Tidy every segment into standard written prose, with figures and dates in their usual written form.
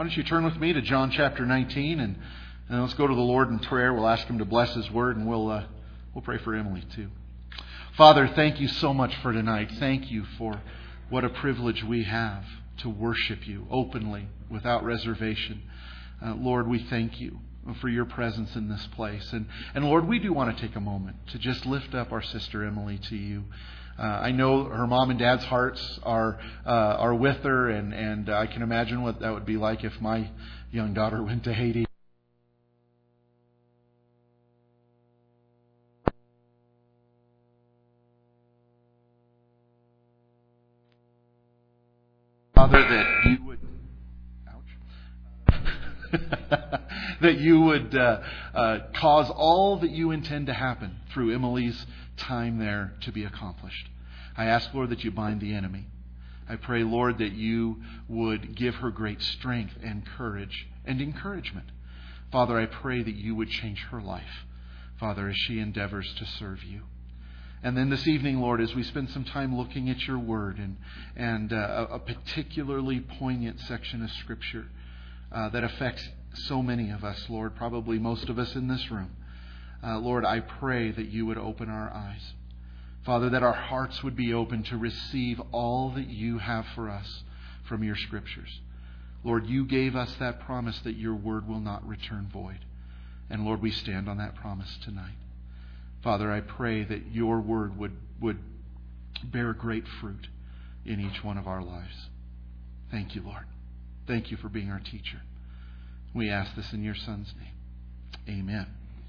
Why don't you turn with me to John chapter 19 and let's go to the Lord in prayer. We'll ask Him to bless His Word, and we'll pray for Emily too. Father, thank you so much for tonight. Thank you for what a privilege we have to worship you openly, without reservation. Lord, we thank you for your presence in this place. And Lord, we do want to take a moment to just lift up our sister Emily to you. I know her mom and dad's hearts are with her, and I can imagine what that would be like if my young daughter went to Haiti. Father, that you would, that you would cause all that you intend to happen through Emily's time there to be accomplished. I ask, Lord, that you bind the enemy. I pray, Lord, that you would give her great strength and courage and encouragement. Father, I pray that you would change her life, Father, as she endeavors to serve you. And then this evening, Lord, as we spend some time looking at your word and a particularly poignant section of Scripture that affects so many of us, Lord, probably most of us in this room, Lord, I pray that you would open our eyes. Father, that our hearts would be open to receive all that you have for us from your Scriptures. Lord, you gave us that promise that your word will not return void. And Lord, we stand on that promise tonight. Father, I pray that your word would bear great fruit in each one of our lives. Thank you, Lord. Thank you for being our teacher. We ask this in your Son's name. Amen.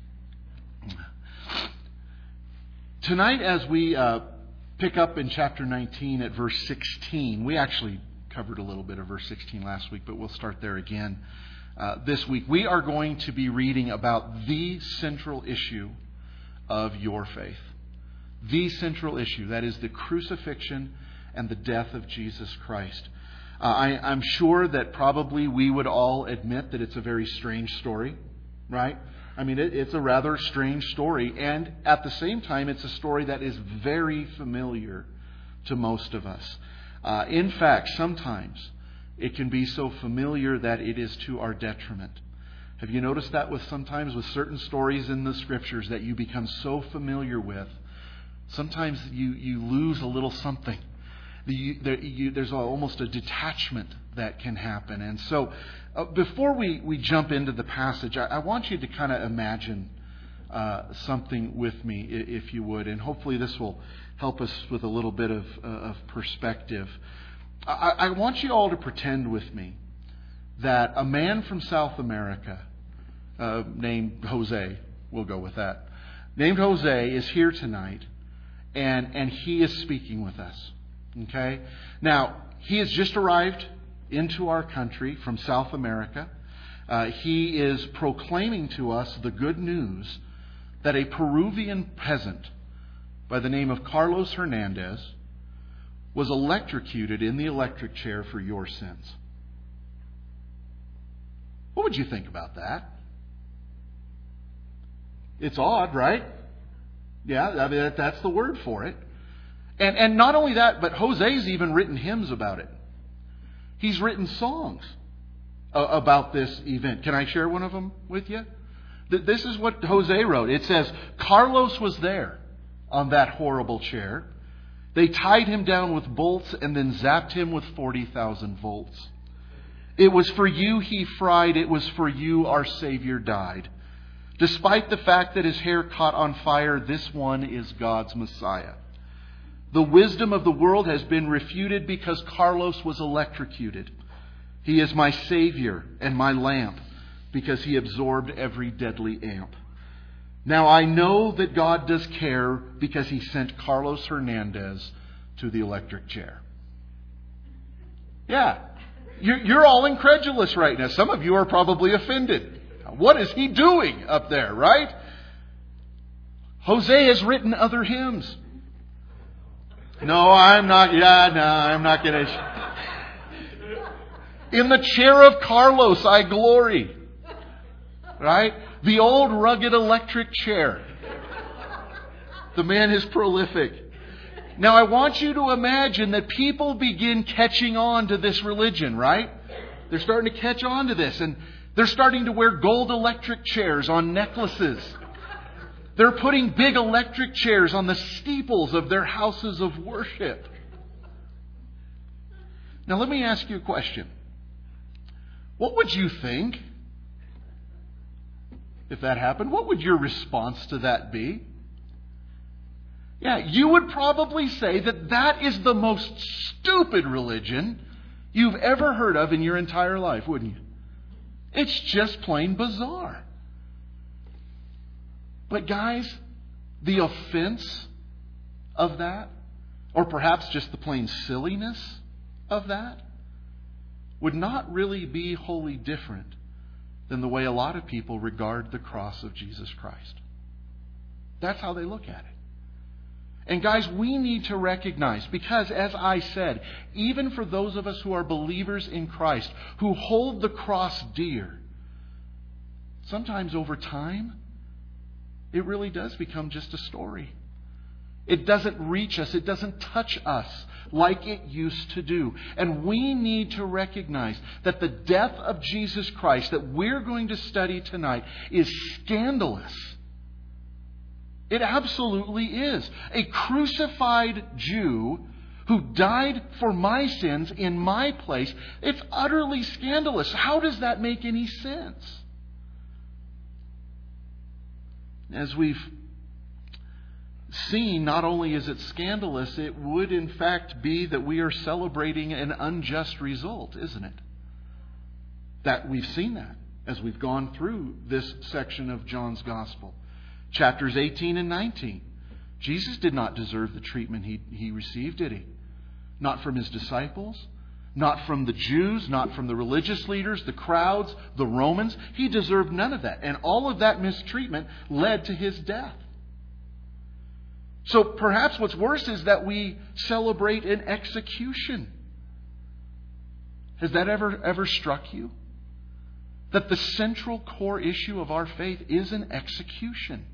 Tonight, as we pick up in chapter 19 at verse 16, we actually covered a little bit of verse 16 last week, but we'll start there again this week. We are going to be reading about the central issue of your faith. The central issue, that is the crucifixion and the death of Jesus Christ. I'm sure that probably we would all admit that it's a very strange story, right? I mean, it's a rather strange story, and at the same time, it's a story that is very familiar to most of us. In fact, sometimes it can be so familiar that it is to our detriment. Have you noticed that sometimes with certain stories in the Scriptures that you become so familiar with, sometimes you lose a little something. There's almost a detachment that can happen. And so before we jump into the passage, I want you to kind of imagine something with me, if you would. And hopefully this will help us with a little bit of perspective. I want you all to pretend with me that a man from South America named Jose, we'll go with that, named Jose is here tonight, and he is speaking with us. Okay? Now, he has just arrived into our country from South America. He is proclaiming to us the good news that a Peruvian peasant by the name of Carlos Hernandez was electrocuted in the electric chair for your sins. What would you think about that? It's odd, right? Yeah, I mean, that's the word for it. And not only that, but Jose's even written hymns about it. He's written songs about this event. Can I share one of them with you? This is what Jose wrote. It says, Carlos was there on that horrible chair. They tied him down with bolts and then zapped him with 40,000 volts. It was for you he fried. It was for you our Savior died. Despite the fact that his hair caught on fire, this one is God's Messiah. The wisdom of the world has been refuted because Carlos was electrocuted. He is my Savior and my lamp because he absorbed every deadly amp. Now I know that God does care because he sent Carlos Hernandez to the electric chair. Yeah, you're all incredulous right now. Some of you are probably offended. What is he doing up there, right? Jose has written other hymns. No, I'm not. Yeah, no, I'm not going to. In the chair of Carlos, I glory. Right? The old rugged electric chair. The man is prolific. Now, I want you to imagine that people begin catching on to this religion, right? They're starting to catch on to this, and they're starting to wear gold electric chairs on necklaces. They're putting big electric chairs on the steeples of their houses of worship. Now let me ask you a question. What would you think if that happened? What would your response to that be? Yeah, you would probably say that that is the most stupid religion you've ever heard of in your entire life, wouldn't you? It's just plain bizarre. But guys, the offense of that, or perhaps just the plain silliness of that, would not really be wholly different than the way a lot of people regard the cross of Jesus Christ. That's how they look at it. And guys, we need to recognize, because as I said, even for those of us who are believers in Christ, who hold the cross dear, sometimes over time, it really does become just a story. It doesn't reach us. It doesn't touch us like it used to do. And we need to recognize that the death of Jesus Christ that we're going to study tonight is scandalous. It absolutely is. A crucified Jew who died for my sins in my place. It's utterly scandalous. How does that make any sense? As we've seen, not only is it scandalous, it would in fact be that we are celebrating an unjust result, isn't it? That we've seen that as we've gone through this section of John's Gospel. Chapters 18 and 19. Jesus did not deserve the treatment he received, did he? Not from his disciples, not from the Jews, not from the religious leaders, the crowds, the Romans. He deserved none of that. And all of that mistreatment led to his death. So perhaps what's worse is that we celebrate an execution. Has that ever struck you? That the central core issue of our faith is an execution.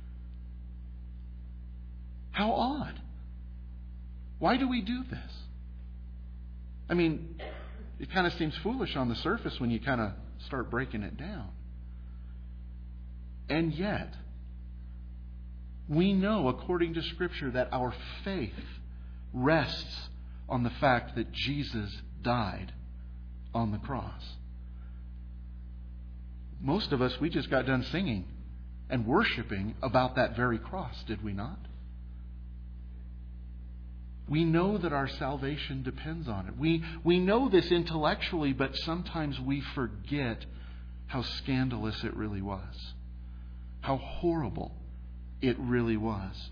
How odd. Why do we do this? I mean, it kind of seems foolish on the surface when you kind of start breaking it down. And yet, we know, according to Scripture, that our faith rests on the fact that Jesus died on the cross. Most of us, we just got done singing and worshiping about that very cross, did we not? We know that our salvation depends on it. We know this intellectually, but sometimes we forget how scandalous it really was. How horrible it really was.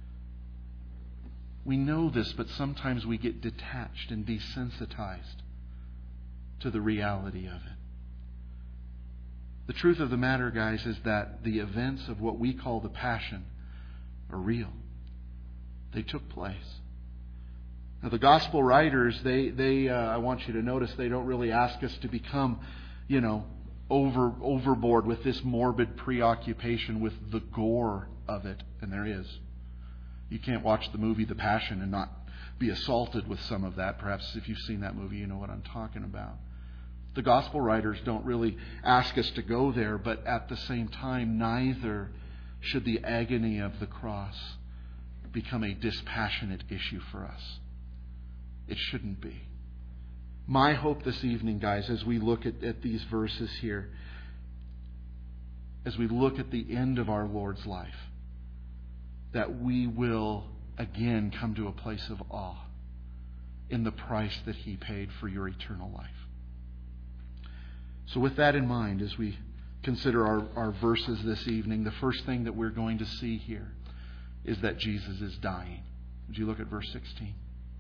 We know this, but sometimes we get detached and desensitized to the reality of it. The truth of the matter, guys, is that the events of what we call the Passion are real. They took place. Now, the gospel writers, I want you to notice, they don't really ask us to become, overboard with this morbid preoccupation with the gore of it. And there is. You can't watch the movie The Passion and not be assaulted with some of that. Perhaps if you've seen that movie, you know what I'm talking about. The gospel writers don't really ask us to go there, but at the same time, neither should the agony of the cross become a dispassionate issue for us. It shouldn't be. My hope this evening, guys, as we look at these verses here, as we look at the end of our Lord's life, that we will again come to a place of awe in the price that He paid for your eternal life. So with that in mind, as we consider our verses this evening, the first thing that we're going to see here is that Jesus is dying. Would you look at verse 16?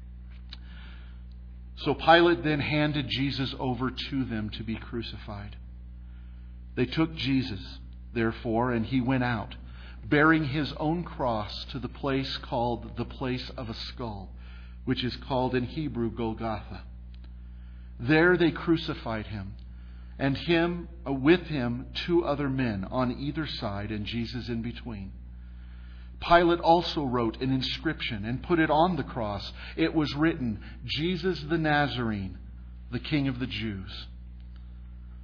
So Pilate then handed Jesus over to them to be crucified. They took Jesus, therefore, and He went out, bearing His own cross to the place called the place of a skull, which is called in Hebrew Golgotha. There they crucified Him, and with Him 2 other men on either side, and Jesus in between. Pilate also wrote an inscription and put it on the cross. It was written, Jesus the Nazarene, the King of the Jews.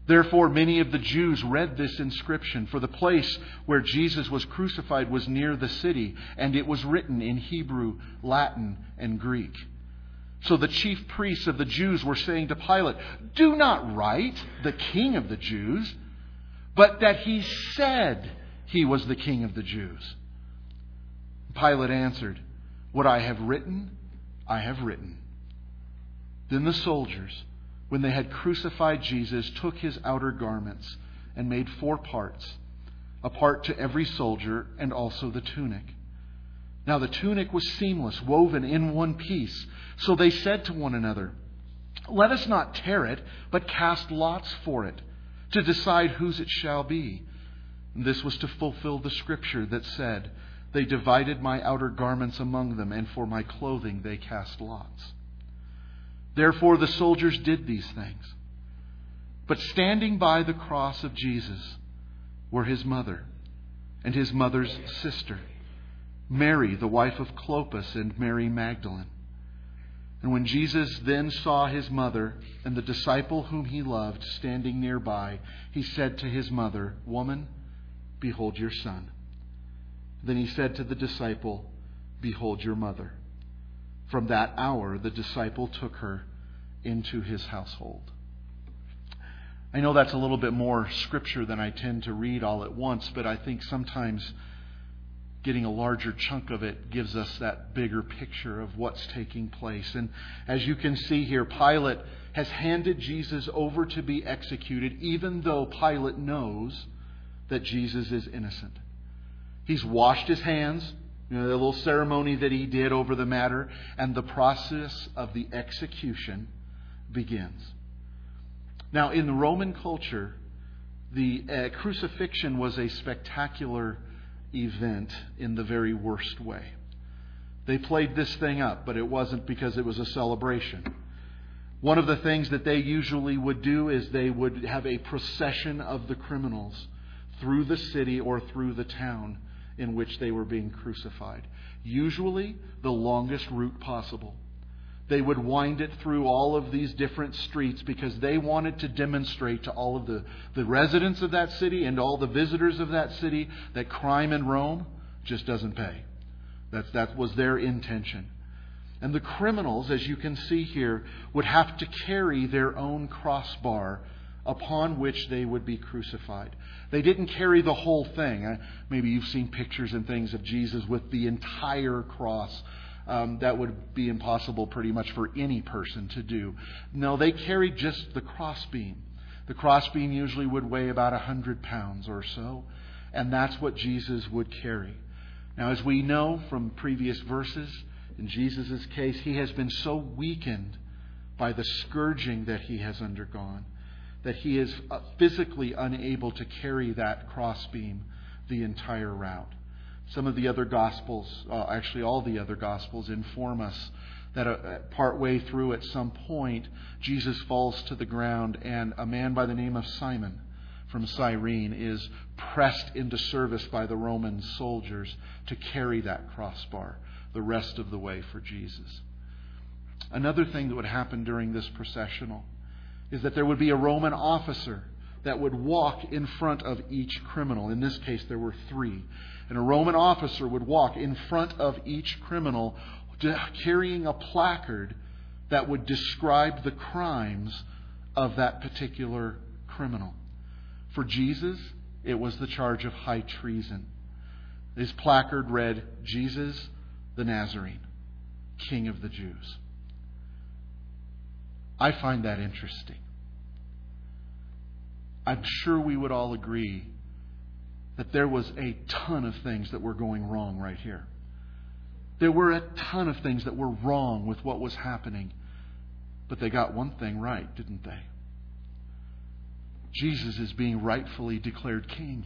Therefore, many of the Jews read this inscription, for the place where Jesus was crucified was near the city, and it was written in Hebrew, Latin, and Greek. So the chief priests of the Jews were saying to Pilate, "Do not write, the King of the Jews, but that he said he was the King of the Jews." Pilate answered, "What I have written, I have written." Then the soldiers, when they had crucified Jesus, took his outer garments and made 4 parts, a part to every soldier, and also the tunic. Now the tunic was seamless, woven in one piece. So they said to one another, "Let us not tear it, but cast lots for it, to decide whose it shall be." And this was to fulfill the scripture that said, "They divided my outer garments among them, and for my clothing they cast lots." Therefore the soldiers did these things. But standing by the cross of Jesus were his mother and his mother's sister, Mary, the wife of Clopas, and Mary Magdalene. And when Jesus then saw his mother and the disciple whom he loved standing nearby, he said to his mother, "Woman, behold your son." Then he said to the disciple, "Behold your mother." From that hour, the disciple took her into his household. I know that's a little bit more scripture than I tend to read all at once, but I think sometimes getting a larger chunk of it gives us that bigger picture of what's taking place. And as you can see here, Pilate has handed Jesus over to be executed, even though Pilate knows that Jesus is innocent. He's washed his hands, the little ceremony that he did over the matter, and the process of the execution begins. Now, in the Roman culture, the crucifixion was a spectacular event in the very worst way. They played this thing up, but it wasn't because it was a celebration. One of the things that they usually would do is they would have a procession of the criminals through the city or through the town in which they were being crucified. Usually the longest route possible. They would wind it through all of these different streets because they wanted to demonstrate to all of the residents of that city and all the visitors of that city that crime in Rome just doesn't pay. That was their intention. And the criminals, as you can see here, would have to carry their own crossbar upon which they would be crucified. They didn't carry the whole thing. Maybe you've seen pictures and things of Jesus with the entire cross. That would be impossible pretty much for any person to do. No, they carried just the crossbeam. The crossbeam usually would weigh about 100 pounds or so, and that's what Jesus would carry. Now, as we know from previous verses, in Jesus' case, he has been so weakened by the scourging that he has undergone that he is physically unable to carry that crossbeam the entire route. Some of the other Gospels, actually all the other Gospels, inform us that partway through at some point, Jesus falls to the ground and a man by the name of Simon from Cyrene is pressed into service by the Roman soldiers to carry that crossbar the rest of the way for Jesus. Another thing that would happen during this processional is that there would be a Roman officer that would walk in front of each criminal. In this case, there were 3. And a Roman officer would walk in front of each criminal carrying a placard that would describe the crimes of that particular criminal. For Jesus, it was the charge of high treason. His placard read, "Jesus the Nazarene, King of the Jews." I find that interesting. I'm sure we would all agree that there was a ton of things that were going wrong right here. There were a ton of things that were wrong with what was happening. But they got one thing right, didn't they? Jesus is being rightfully declared king.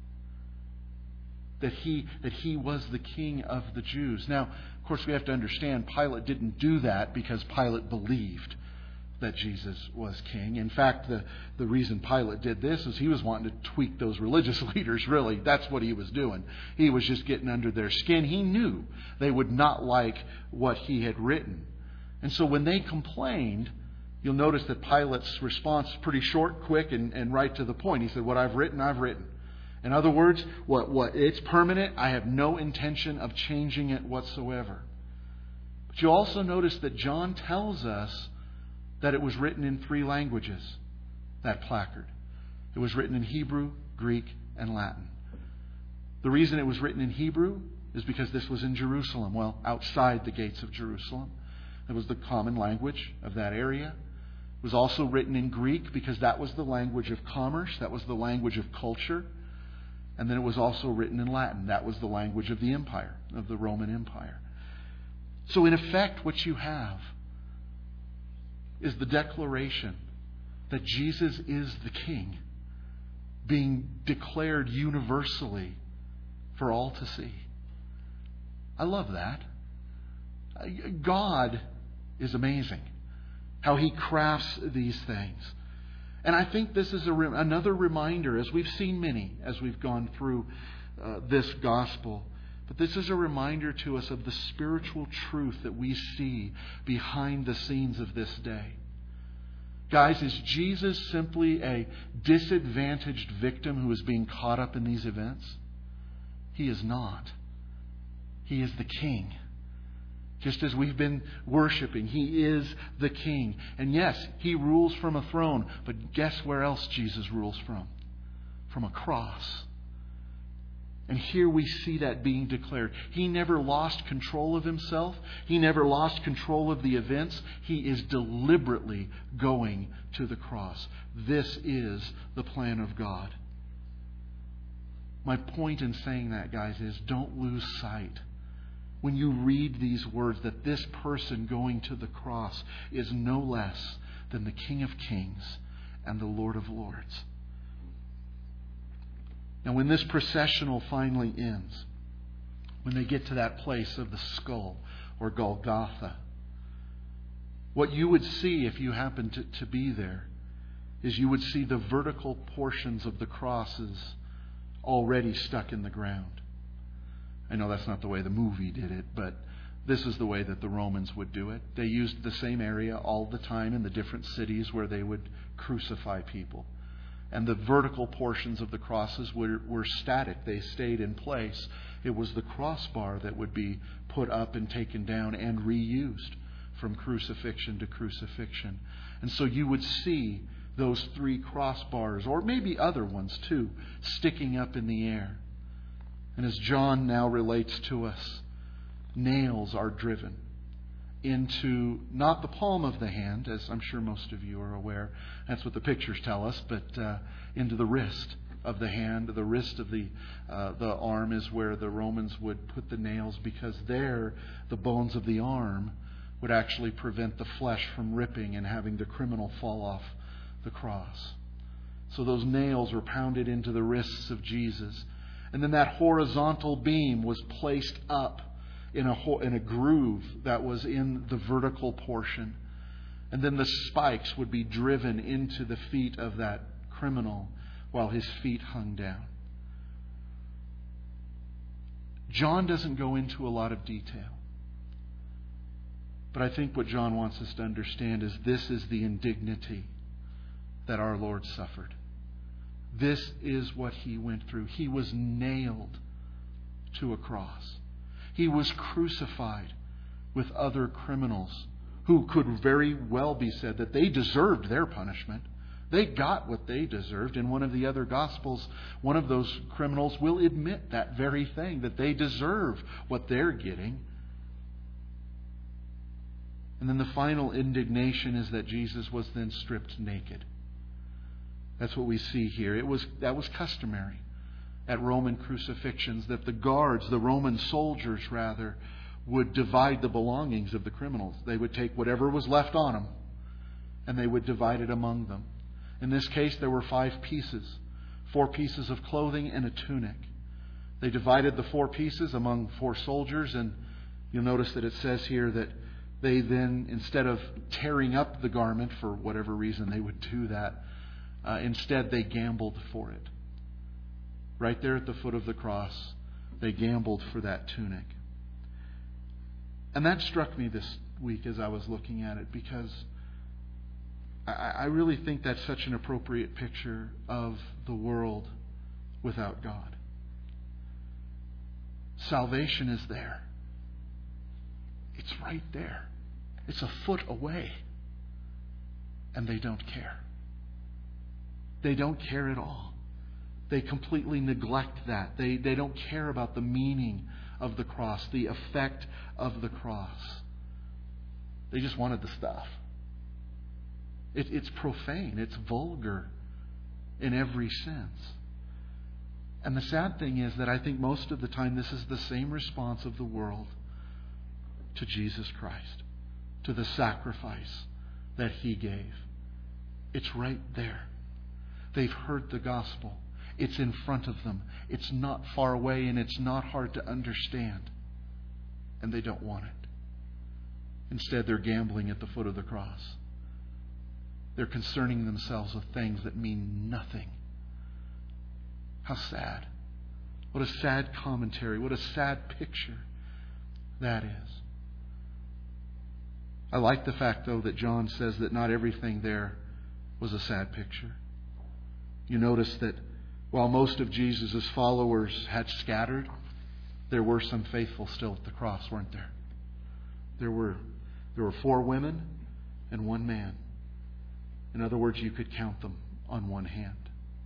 That he was the King of the Jews. Now, of course, we have to understand Pilate didn't do that because Pilate believed that Jesus was king. In fact, the reason Pilate did this is he was wanting to tweak those religious leaders, really. That's what he was doing. He was just getting under their skin. He knew they would not like what he had written. And so when they complained, You'll notice that Pilate's response is pretty short, quick, and right to the point. He said, what I've written, I've written. In other words, what it's permanent. I have no intention of changing it whatsoever. But you also notice that John tells us that it was written in 3 languages, that placard. It was written in Hebrew, Greek, and Latin. The reason it was written in Hebrew is because this was in Jerusalem, well, outside the gates of Jerusalem. It was the common language of that area. It was also written in Greek because that was the language of commerce, that was the language of culture. And then it was also written in Latin. That was the language of the empire, of the Roman Empire. So in effect, what you have is the declaration that Jesus is the King being declared universally for all to see. I love that. God is amazing. How He crafts these things. And I think this is another reminder, as we've seen many, as we've gone through this gospel. But this is a reminder to us of the spiritual truth that we see behind the scenes of this day. Guys, is Jesus simply a disadvantaged victim who is being caught up in these events? He is not. He is the King. Just as we've been worshiping, He is the King. And yes, He rules from a throne. But guess where else Jesus rules from? From a cross. And here we see that being declared. He never lost control of Himself. He never lost control of the events. He is deliberately going to the cross. This is the plan of God. My point in saying that, guys, is don't lose sight when you read these words that this person going to the cross is no less than the King of Kings and the Lord of Lords. Now, when this processional finally ends, when they get to that place of the skull, or Golgotha, what you would see if you happened to be there is you would see the vertical portions of the crosses already stuck in the ground. I know that's not the way the movie did it, but this is the way that the Romans would do it. They used the same area all the time in the different cities where they would crucify people. And the vertical portions of the crosses were static. They stayed in place. It was the crossbar that would be put up and taken down and reused from crucifixion to crucifixion. And so you would see those 3 crossbars, or maybe other ones too, sticking up in the air. And as John now relates to us, nails are driven into not the palm of the hand, as I'm sure most of you are aware. That's what the pictures tell us, but into the wrist of the hand. The wrist of the arm is where the Romans would put the nails, because there the bones of the arm would actually prevent the flesh from ripping and having the criminal fall off the cross. So those nails were pounded into the wrists of Jesus. And then that horizontal beam was placed up in a groove that was in the vertical portion. And then the spikes would be driven into the feet of that criminal while his feet hung down. John doesn't go into a lot of detail. But I think what John wants us to understand is this is the indignity that our Lord suffered. This is what He went through. He was nailed to a cross. He was crucified with other criminals who could very well be said that they deserved their punishment. They got what they deserved. In one of the other Gospels, one of those criminals will admit that very thing, that they deserve what they're getting. And then the final indignation is that Jesus was then stripped naked. That's what we see here. That was customary at Roman crucifixions, that the guards, the Roman soldiers rather, would divide the belongings of the criminals. They would take whatever was left on them and they would divide it among them. In this case, there were 5 pieces, 4 pieces of clothing and a tunic. They divided the 4 pieces among 4 soldiers, and you'll notice that it says here that they then, instead of tearing up the garment, for whatever reason they would do that, instead, they gambled for it. Right there at the foot of the cross, they gambled for that tunic. And that struck me this week as I was looking at it, because I really think that's such an appropriate picture of the world without God. Salvation is there. It's right there. It's a foot away. And they don't care. They don't care at all. They completely neglect that. They don't care about the meaning of the cross, the effect of the cross. They just wanted the stuff. It's profane. It's vulgar in every sense. And the sad thing is that I think most of the time this is the same response of the world to Jesus Christ, to the sacrifice that He gave. It's right there. They've heard the gospel. It's in front of them. It's not far away, and it's not hard to understand. And they don't want it. Instead, they're gambling at the foot of the cross. They're concerning themselves with things that mean nothing. How sad. What a sad commentary. What a sad picture that is. I like the fact, though, that John says that not everything there was a sad picture. You notice that while most of Jesus' followers had scattered, there were some faithful still at the cross, weren't there? There were 4 women and 1 man. In other words, you could count them on one hand.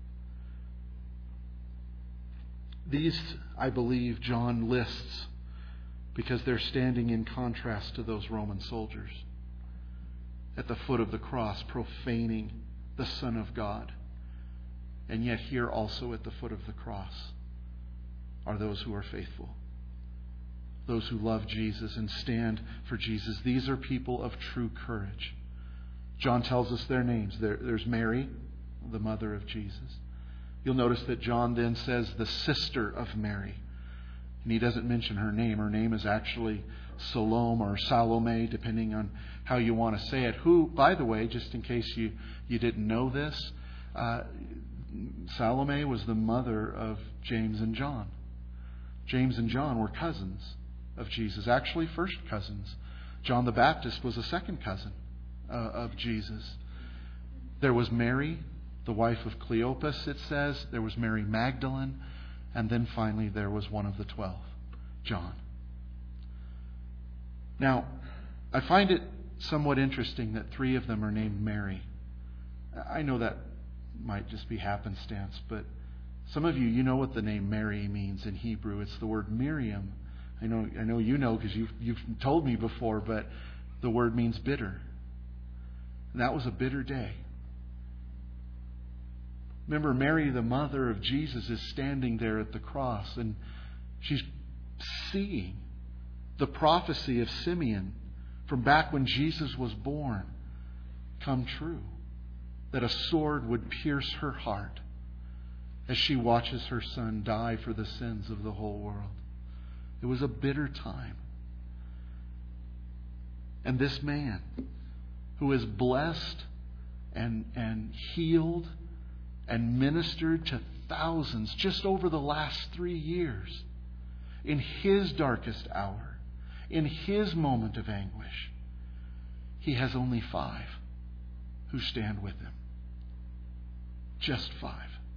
These, I believe, John lists because they're standing in contrast to those Roman soldiers at the foot of the cross, profaning the Son of God. And yet here also at the foot of the cross are those who are faithful, those who love Jesus and stand for Jesus. These are people of true courage. John tells us their names. There's Mary, the mother of Jesus. You'll notice that John then says the sister of Mary. And he doesn't mention her name. Her name is actually Salome or Salome, depending on how you want to say it. Who, by the way, just in case you didn't know this, Salome was the mother of James and John. James and John were cousins of Jesus, actually first cousins. John the Baptist was a second cousin of Jesus. There was Mary, the wife of Cleopas, it says. There was Mary Magdalene. And then finally there was one of the 12, John. Now, I find it somewhat interesting that 3 of them are named Mary. I know that might just be happenstance, but some of you know what the name Mary means in Hebrew. It's the word Miriam. I know you know because you've told me before, but the word means bitter. And that was a bitter day. Remember, Mary, the mother of Jesus, is standing there at the cross, and she's seeing the prophecy of Simeon from back when Jesus was born come true. That a sword would pierce her heart as she watches her son die for the sins of the whole world. It was a bitter time. And this man, who is blessed and healed and ministered to thousands just over the last 3 years, in his darkest hour, in his moment of anguish, he has only 5 who stand with him. Just 5.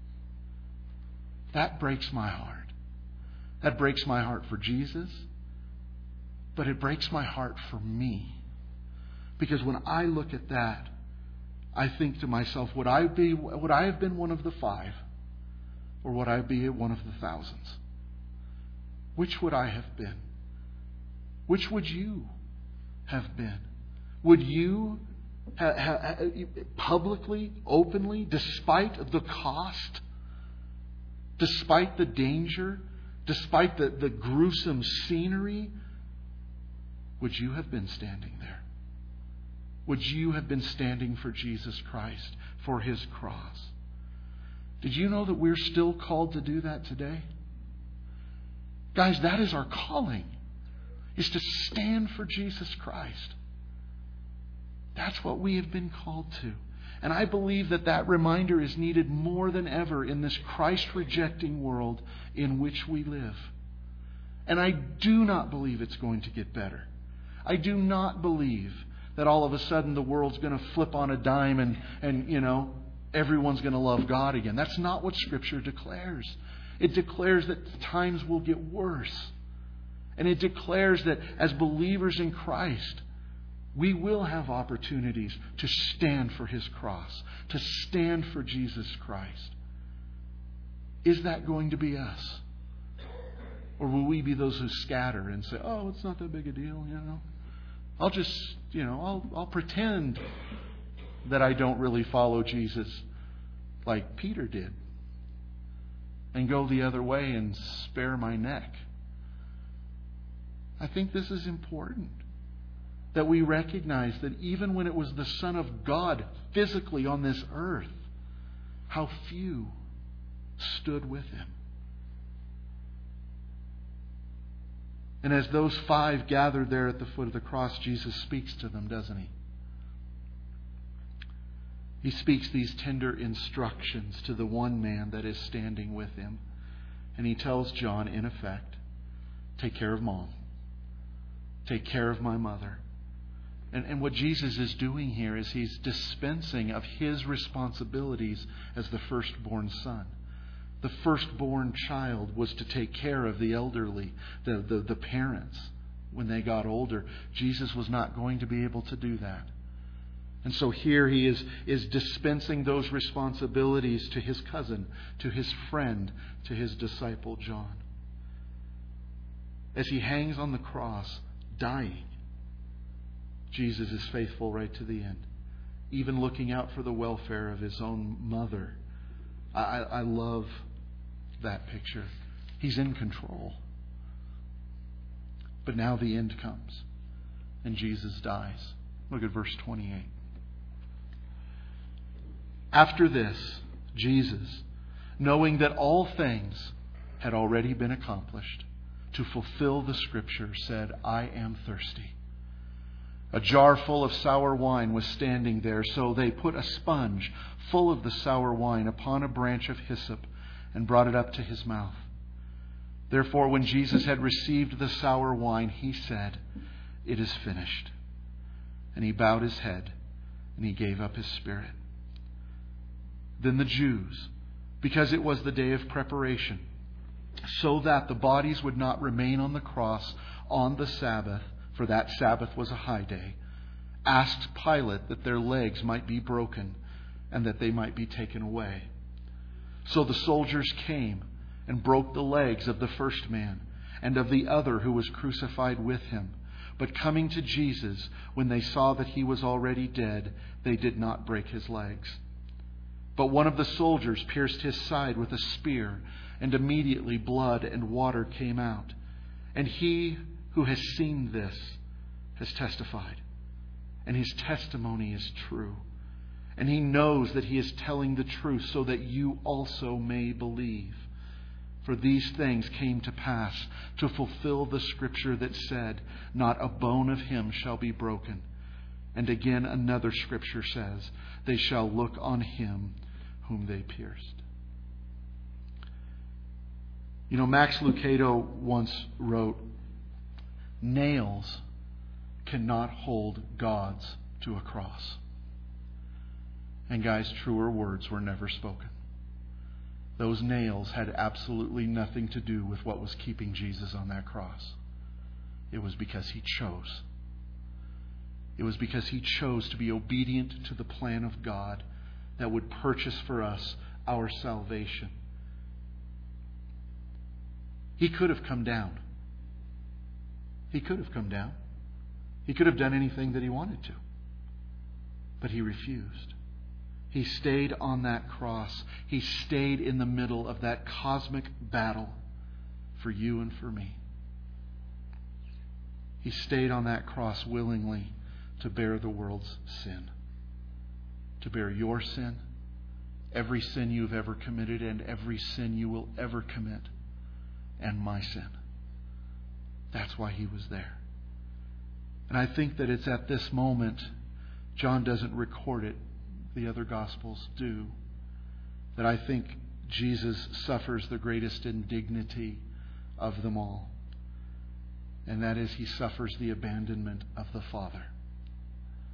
That breaks my heart. That breaks my heart for Jesus, but it breaks my heart for me. Because when I look at that, I think to myself, would I have been one of the 5? Or would I be one of the thousands? Which would I have been? Which would you have been? Would you publicly, openly, despite the cost, despite the danger, despite the gruesome scenery, would you have been standing there? Would you have been standing for Jesus Christ, for His cross? Did you know that we're still called to do that today? Guys, that is our calling, is to stand for Jesus Christ. That's what we have been called to. And I believe that reminder is needed more than ever in this Christ-rejecting world in which we live. And I do not believe it's going to get better. I do not believe that all of a sudden the world's going to flip on a dime and everyone's going to love God again. That's not what Scripture declares. It declares that times will get worse. And it declares that as believers in Christ, we will have opportunities to stand for His cross, to stand for Jesus Christ. Is that going to be us? Or will we be those who scatter and say, oh, it's not that big a deal, I'll just, I'll pretend that I don't really follow Jesus like Peter did and go the other way and spare my neck. I think this is important, that we recognize that even when it was the Son of God physically on this earth, how few stood with Him. And as those 5 gathered there at the foot of the cross, Jesus speaks to them, doesn't He? He speaks these tender instructions to the one man that is standing with Him. And He tells John, in effect, take care of Mom. Take care of my mother. And what Jesus is doing here is He's dispensing of His responsibilities as the firstborn son. The firstborn child was to take care of the elderly, the parents, when they got older. Jesus was not going to be able to do that. And so here He is dispensing those responsibilities to His cousin, to His friend, to His disciple John. As He hangs on the cross, dying, Jesus is faithful right to the end, even looking out for the welfare of His own mother. I love that picture. He's in control. But now the end comes, and Jesus dies. Look at verse 28. After this, Jesus, knowing that all things had already been accomplished, to fulfill the Scripture, said, I am thirsty. A jar full of sour wine was standing there, so they put a sponge full of the sour wine upon a branch of hyssop and brought it up to His mouth. Therefore, when Jesus had received the sour wine, He said, it is finished. And He bowed His head and He gave up His spirit. Then the Jews, because it was the day of preparation, so that the bodies would not remain on the cross on the Sabbath, for that Sabbath was a high day, asked Pilate that their legs might be broken and that they might be taken away. So the soldiers came and broke the legs of the first man and of the other who was crucified with Him. But coming to Jesus, when they saw that He was already dead, they did not break His legs. But one of the soldiers pierced His side with a spear, and immediately blood and water came out. And he who has seen this has testified, and his testimony is true. And he knows that he is telling the truth, so that you also may believe. For these things came to pass to fulfill the Scripture that said, not a bone of him shall be broken. And again another Scripture says, they shall look on Him whom they pierced. Max Lucado once wrote, nails cannot hold gods to a cross. And guys, truer words were never spoken. Those nails had absolutely nothing to do with what was keeping Jesus on that cross. It was because He chose. It was because He chose to be obedient to the plan of God that would purchase for us our salvation. He could have come down. He could have come down. He could have done anything that He wanted to. But He refused. He stayed on that cross. He stayed in the middle of that cosmic battle for you and for me. He stayed on that cross willingly to bear the world's sin. To bear your sin, every sin you've ever committed, and every sin you will ever commit, and my sin. That's why He was there. And I think that it's at this moment, John doesn't record it, the other Gospels do, that I think Jesus suffers the greatest indignity of them all. And that is, He suffers the abandonment of the Father.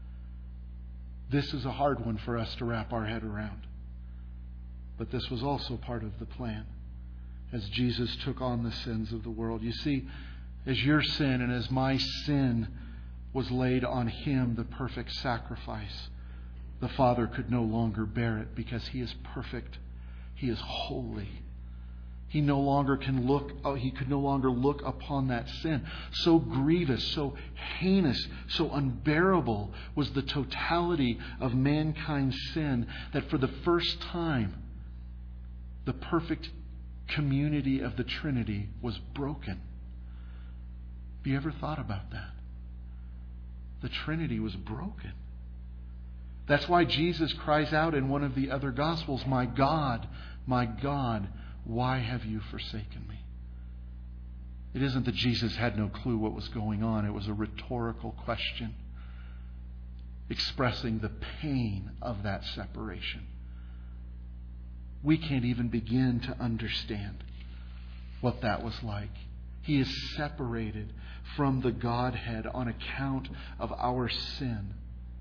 This is a hard one for us to wrap our head around. But this was also part of the plan as Jesus took on the sins of the world. You see, as your sin and as my sin was laid on Him, the perfect sacrifice, the Father could no longer bear it because He is perfect. He is holy. He could no longer look upon that sin. So grievous, so heinous, so unbearable was the totality of mankind's sin that for the first time, the perfect community of the Trinity was broken. Have you ever thought about that? The Trinity was broken. That's why Jesus cries out in one of the other Gospels, my God, why have you forsaken me? It isn't that Jesus had no clue what was going on. It was a rhetorical question expressing the pain of that separation. We can't even begin to understand what that was like. He is separated from the Godhead on account of our sin.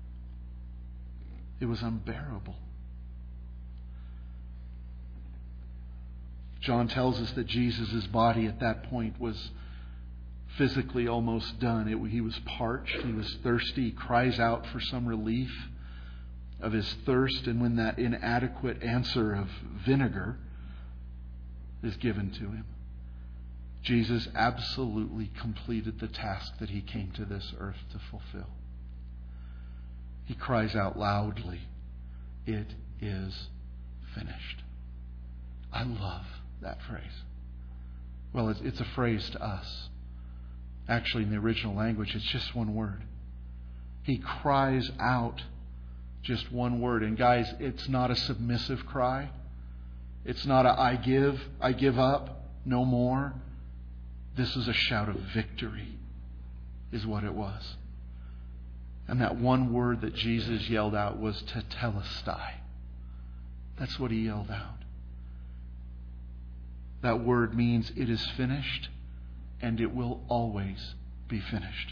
It was unbearable. John tells us that Jesus' body at that point was physically almost done. He was parched. He was thirsty. He cries out for some relief of his thirst. And when that inadequate answer of vinegar is given to him, Jesus absolutely completed the task that He came to this earth to fulfill. He cries out loudly, "It is finished." I love that phrase. Well, it's a phrase to us. Actually, in the original language, it's just one word. He cries out just one word. And guys, it's not a submissive cry. It's not a I give up, no more. This is a shout of victory, is what it was. And that one word that Jesus yelled out was tetelestai. That's what He yelled out. That word means it is finished, and it will always be finished.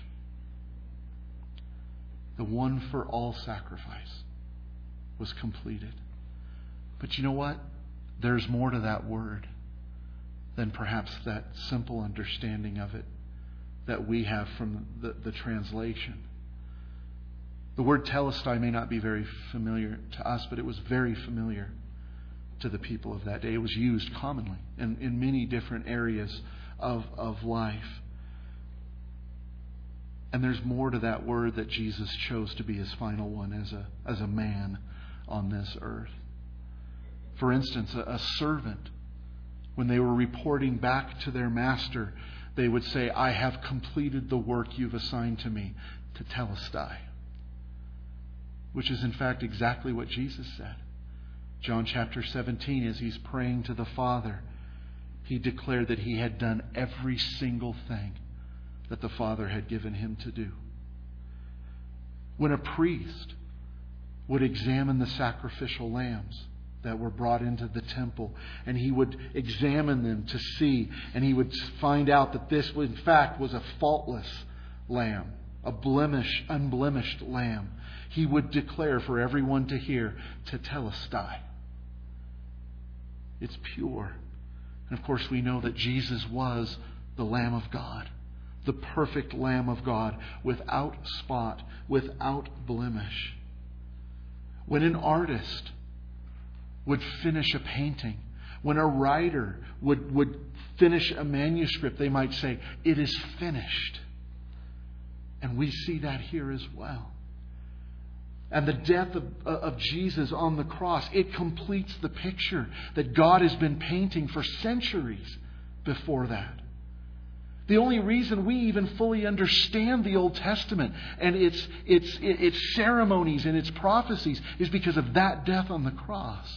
The one for all sacrifice was completed. But you know what? There's more to that word than perhaps that simple understanding of it that we have from the translation. The word telestai may not be very familiar to us, but it was very familiar to the people of that day. It was used commonly in many different areas of life. And there's more to that word that Jesus chose to be His final one as a man on this earth. For instance, a servant, when they were reporting back to their master, they would say, I have completed the work you've assigned to me, tetelestai. Which is in fact exactly what Jesus said. John chapter 17, as He's praying to the Father, He declared that He had done every single thing that the Father had given Him to do. When a priest would examine the sacrificial lambs that were brought into the temple, and he would examine them to see, and he would find out that this in fact was a faultless lamb, a unblemished lamb, he would declare for everyone to hear, tetelestai. It's pure. And of course we know that Jesus was the Lamb of God, the perfect Lamb of God, without spot, without blemish. When an artist would finish a painting, when a writer would finish a manuscript, they might say, it is finished. And we see that here as well. And the death of Jesus on the cross, it completes the picture that God has been painting for centuries before that. The only reason we even fully understand the Old Testament and its ceremonies and its prophecies is because of that death on the cross.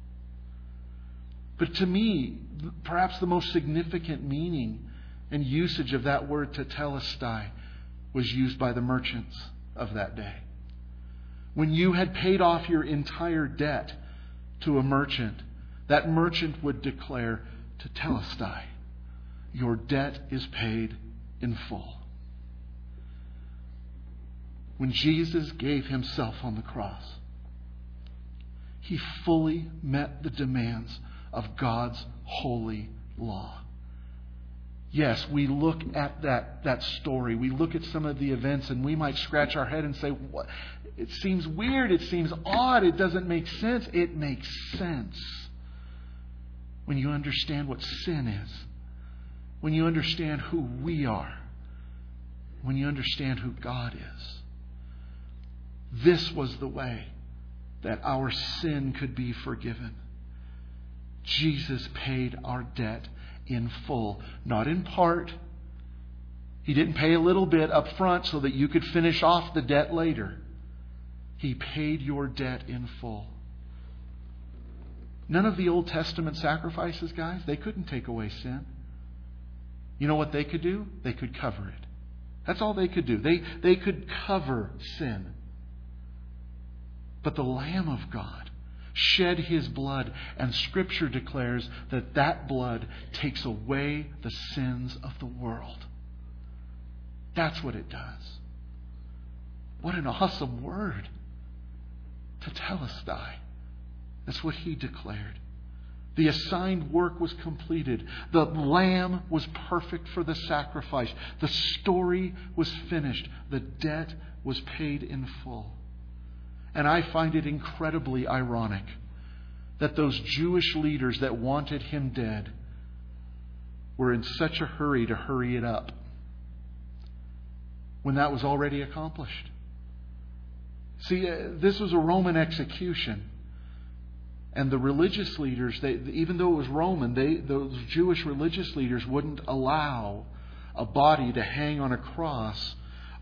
But to me, perhaps the most significant meaning and usage of that word tetelestai was used by the merchants of that day. When you had paid off your entire debt to a merchant, that merchant would declare, tetelestai, your debt is paid in full. when Jesus gave himself on the cross, he fully met the demands of God's holy law. Yes, we look at that story. We look at some of the events and we might scratch our head and say, "What? It seems weird. It seems odd. It doesn't make sense." It makes sense when you understand what sin is, when you understand who we are, when you understand who God is. This was the way that our sin could be forgiven. Jesus paid our debt in full, not in part. He didn't pay a little bit up front so that you could finish off the debt later. He paid your debt in full. None of the Old Testament sacrifices, guys, they couldn't take away sin. You know what they could do? They could cover it. That's all they could do. They could cover sin. But the Lamb of God shed His blood, and Scripture declares that that blood takes away the sins of the world. That's what it does. What an awesome word. Tetelestai. That's what He declared. The assigned work was completed. The Lamb was perfect for the sacrifice. The story was finished. The debt was paid in full. And I find it incredibly ironic that those Jewish leaders that wanted Him dead were in such a hurry to hurry it up when that was already accomplished. See, this was a Roman execution. And the religious leaders, even though it was Roman, those Jewish religious leaders wouldn't allow a body to hang on a cross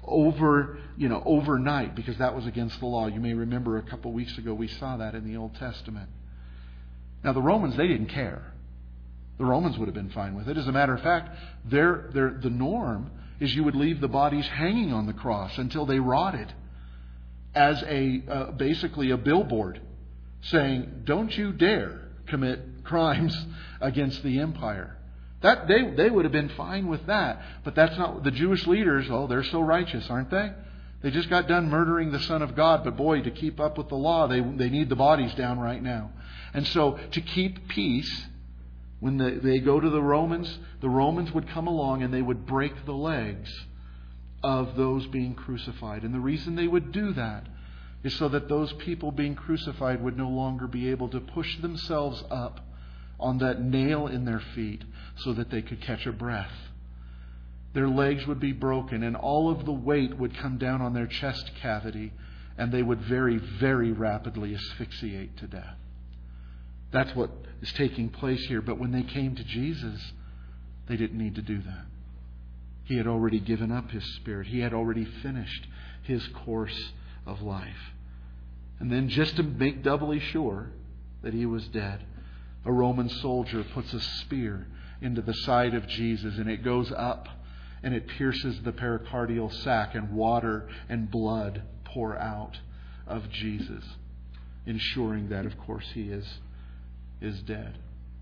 overnight, because that was against the law. You may remember a couple of weeks ago we saw that in the Old Testament. Now the Romans, they didn't care. The Romans would have been fine with it. As a matter of fact, the norm is you would leave the bodies hanging on the cross until they rotted, as basically a billboard saying, "Don't you dare commit crimes against the empire." That they would have been fine with that. But that's not the Jewish leaders. Oh, they're so righteous, aren't they? They just got done murdering the Son of God. But boy, to keep up with the law, they need the bodies down right now. And so to keep peace, when they go to the Romans would come along and they would break the legs of those being crucified. And the reason they would do that is so that those people being crucified would no longer be able to push themselves up on that nail in their feet so that they could catch a breath. Their legs would be broken and all of the weight would come down on their chest cavity, and they would very, very rapidly asphyxiate to death. That's what is taking place here. But when they came to Jesus, they didn't need to do that. He had already given up His Spirit. He had already finished His course of life. And then, just to make doubly sure that He was dead, a Roman soldier puts a spear into the side of Jesus, and it goes up and it pierces the pericardial sac, and water and blood pour out of Jesus, ensuring that, of course, He is dead.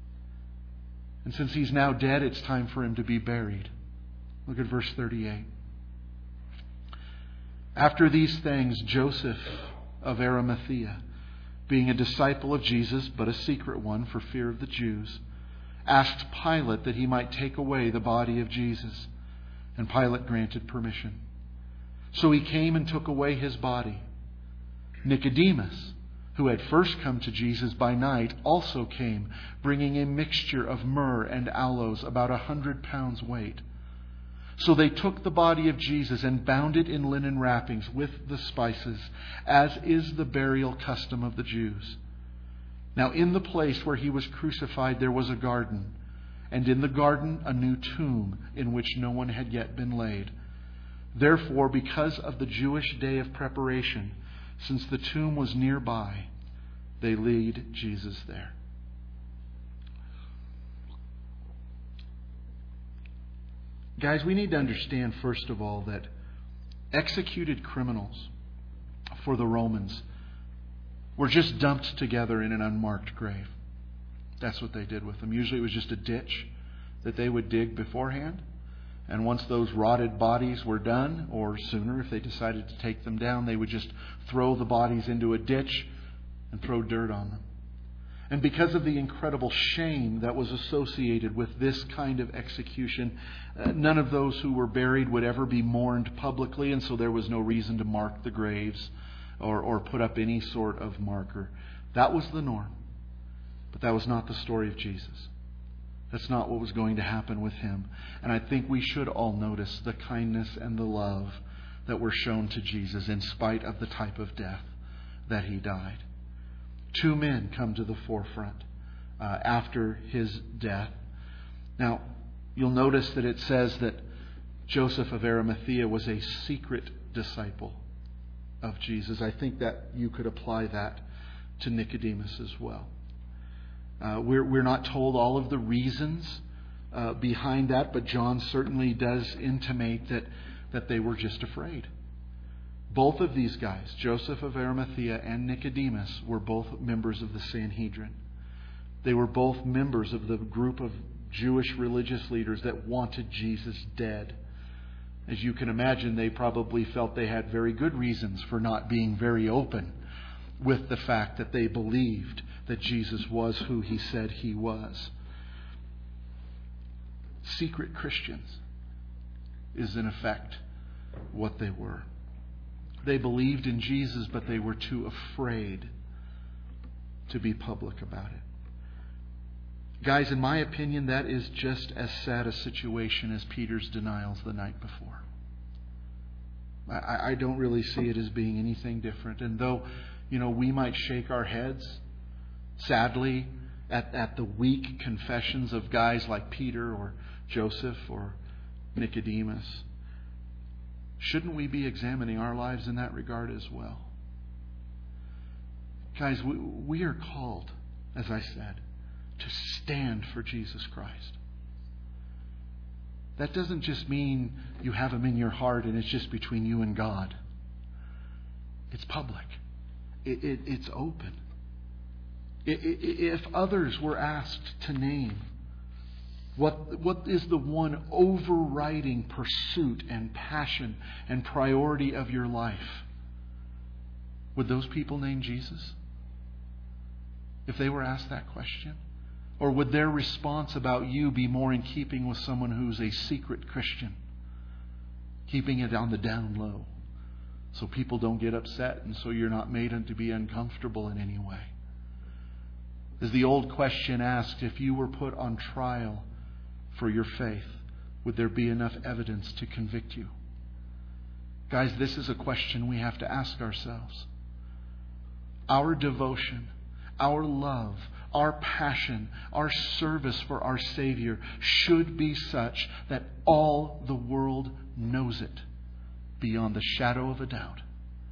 And since He's now dead, it's time for Him to be buried. Look at verse 38. After these things, Joseph of Arimathea, being a disciple of Jesus, but a secret one for fear of the Jews, asked Pilate that he might take away the body of Jesus. And Pilate granted permission. So he came and took away His body. Nicodemus, who had first come to Jesus by night, also came, bringing a mixture of myrrh and aloes, about 100 pounds weight. So they took the body of Jesus and bound it in linen wrappings with the spices, as is the burial custom of the Jews. Now in the place where He was crucified there was a garden, and in the garden a new tomb in which no one had yet been laid. Therefore, because of the Jewish day of preparation, since the tomb was nearby, they laid Jesus there. Guys, we need to understand, first of all, that executed criminals for the Romans were just dumped together in an unmarked grave. That's what they did with them. Usually it was just a ditch that they would dig beforehand, And once those rotted bodies were done, or sooner if they decided to take them down, they would just throw the bodies into a ditch and throw dirt on them. And because of the incredible shame that was associated with this kind of execution, none of those who were buried would ever be mourned publicly, and so there was no reason to mark the graves or put up any sort of marker. That was the norm. But that was not the story of Jesus. That's not what was going to happen with Him. And I think we should all notice the kindness and the love that were shown to Jesus in spite of the type of death that He died. 2 men come to the forefront after His death. Now, you'll notice that it says that Joseph of Arimathea was a secret disciple of Jesus. I think that you could apply that to Nicodemus as well. We're not told all of the reasons behind that, but John certainly does intimate that they were just afraid. Both of these guys, Joseph of Arimathea and Nicodemus, were both members of the Sanhedrin. They were both members of the group of Jewish religious leaders that wanted Jesus dead. As you can imagine, they probably felt they had very good reasons for not being very open with the fact that they believed that Jesus was who He said He was. Secret Christians is in effect what they were. They believed in Jesus, but they were too afraid to be public about it. Guys, in my opinion, that is just as sad a situation as Peter's denials the night before. I don't really see it as being anything different. And though, we might shake our heads, sadly, at the weak confessions of guys like Peter or Joseph or Nicodemus, shouldn't we be examining our lives in that regard as well? Guys, we are called, as I said, to stand for Jesus Christ. That doesn't just mean you have Him in your heart and it's just between you and God. It's public. It's open. If others were asked to name what is the one overriding pursuit and passion and priority of your life, would those people name Jesus? If they were asked that question? Or would their response about you be more in keeping with someone who's a secret Christian, keeping it on the down low so people don't get upset and so you're not made to be uncomfortable in any way? As the old question asked, if you were put on trial for your faith, would there be enough evidence to convict you? Guys, this is a question we have to ask ourselves. Our devotion, our love, our passion, our service for our Savior should be such that all the world knows it beyond the shadow of a doubt.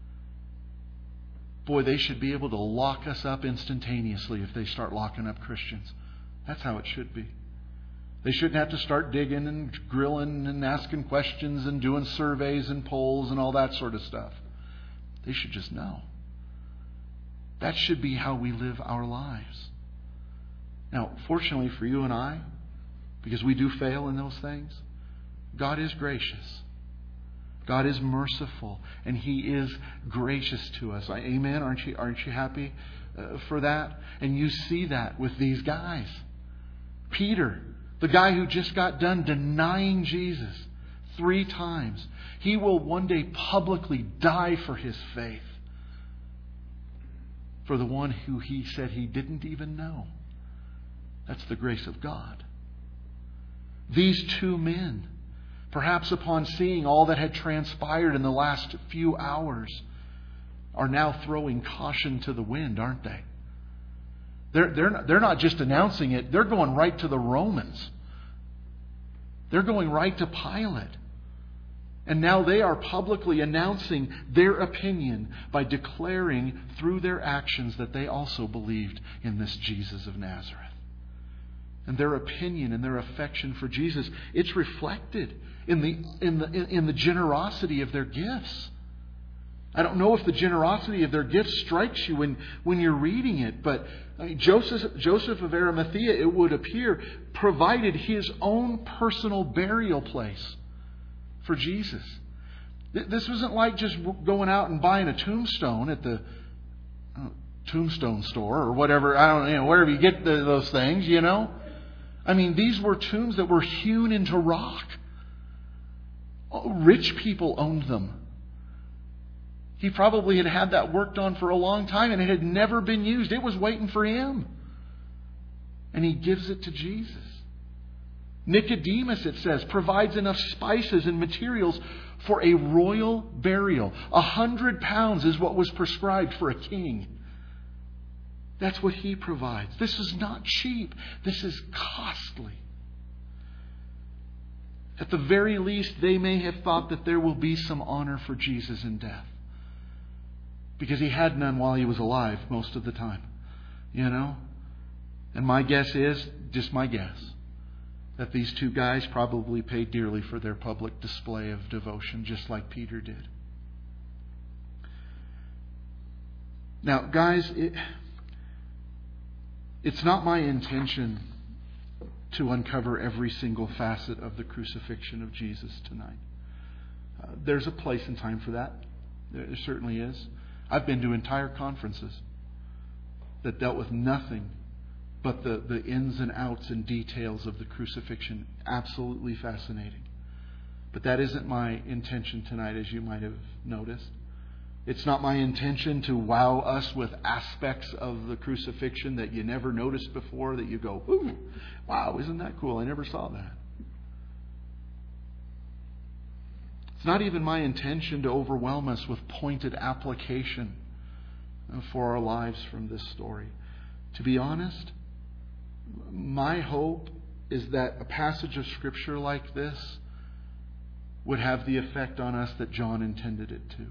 Boy, they should be able to lock us up instantaneously if they start locking up Christians. That's how it should be. They shouldn't have to start digging and grilling and asking questions and doing surveys and polls and all that sort of stuff. They should just know. That should be how we live our lives. Now, fortunately for you and I, because we do fail in those things, God is gracious. God is merciful, and He is gracious to us. Amen? Aren't you happy for that? And you see that with these guys. Peter, the guy who just got done denying Jesus 3 times, he will one day publicly die for his faith, for the one who he said he didn't even know. That's the grace of God. These 2 men, perhaps upon seeing all that had transpired in the last few hours, are now throwing caution to the wind, aren't they? They're not just announcing it. They're going right to the Romans. They're going right to Pilate. And now they are publicly announcing their opinion by declaring through their actions that they also believed in this Jesus of Nazareth. And their opinion and their affection for Jesus, it's reflected in the generosity of their gifts. I don't know if the generosity of their gifts strikes you when you're reading it, but Joseph of Arimathea, it would appear, provided his own personal burial place for Jesus. This wasn't like just going out and buying a tombstone at the tombstone store or whatever. I don't know, wherever you get those things, I mean, these were tombs that were hewn into rock. Rich people owned them. He probably had that worked on for a long time and it had never been used. It was waiting for him. And he gives it to Jesus. Nicodemus, it says, provides enough spices and materials for a royal burial. 100 pounds is what was prescribed for a king. That's what he provides. This is not cheap. This is costly. At the very least, they may have thought that there will be some honor for Jesus in death. Because he had none while he was alive most of the time. And my guess is, just my guess, that these two guys probably paid dearly for their public display of devotion, just like Peter did. Now, guys, it's not my intention to uncover every single facet of the crucifixion of Jesus tonight. There's a place and time for that. There certainly is. I've been to entire conferences that dealt with nothing but the ins and outs and details of the crucifixion. Absolutely fascinating. But that isn't my intention tonight, as you might have noticed. It's not my intention to wow us with aspects of the crucifixion that you never noticed before, that you go, ooh, wow, isn't that cool? I never saw that. It's not even my intention to overwhelm us with pointed application for our lives from this story. To be honest, my hope is that a passage of Scripture like this would have the effect on us that John intended it to.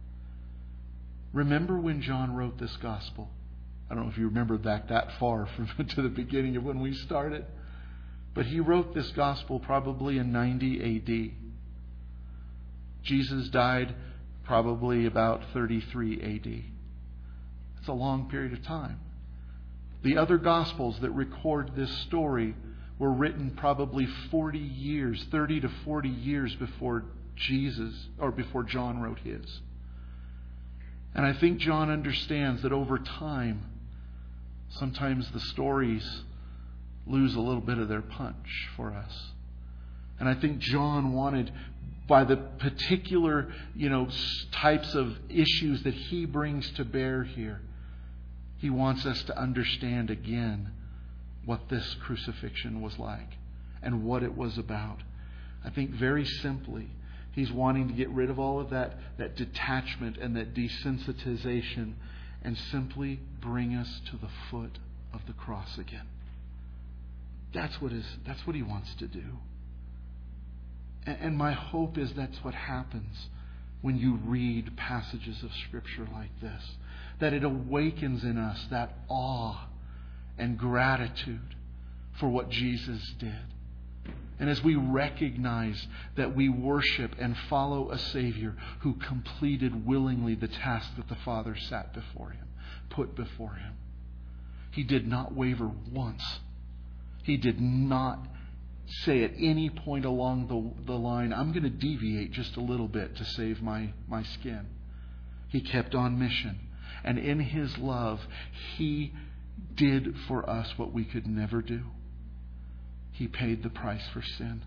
Remember when John wrote this gospel? I don't know if you remember that far from to the beginning of when we started. But he wrote this gospel probably in 90 A.D. Jesus died probably about 33 A.D. It's a long period of time. The other Gospels that record this story were written probably 40 years, 30 to 40 years before Jesus, or before John wrote his. And I think John understands that over time, sometimes the stories lose a little bit of their punch for us. And I think John wanted, by the particular, types of issues that he brings to bear here, he wants us to understand again what this crucifixion was like and what it was about. I think very simply, he's wanting to get rid of all of that detachment and that desensitization and simply bring us to the foot of the cross again. That's what he wants to do. And my hope is that's what happens when you read passages of Scripture like this. That it awakens in us that awe and gratitude for what Jesus did. And as we recognize that we worship and follow a Savior who completed willingly the task that the Father put before him. He did not waver once. He did not say at any point along the line, I'm going to deviate just a little bit to save my skin. He kept on mission. And in His love, He did for us what we could never do. He paid the price for sin.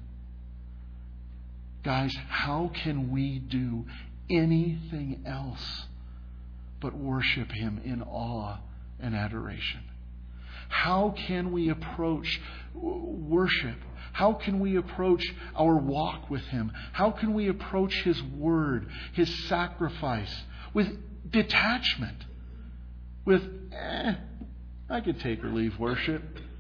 Guys, how can we do anything else but worship Him in awe and adoration? How can we approach worship? How can we approach our walk with Him? How can we approach His Word, His sacrifice with detachment? With, I could take or leave worship.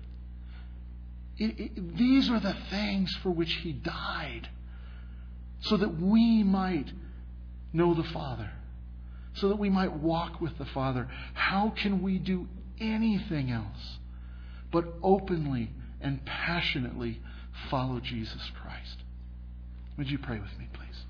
These are the things for which He died. So that we might know the Father. So that we might walk with the Father. How can we do anything else but openly and passionately follow Jesus Christ? Would you pray with me, please?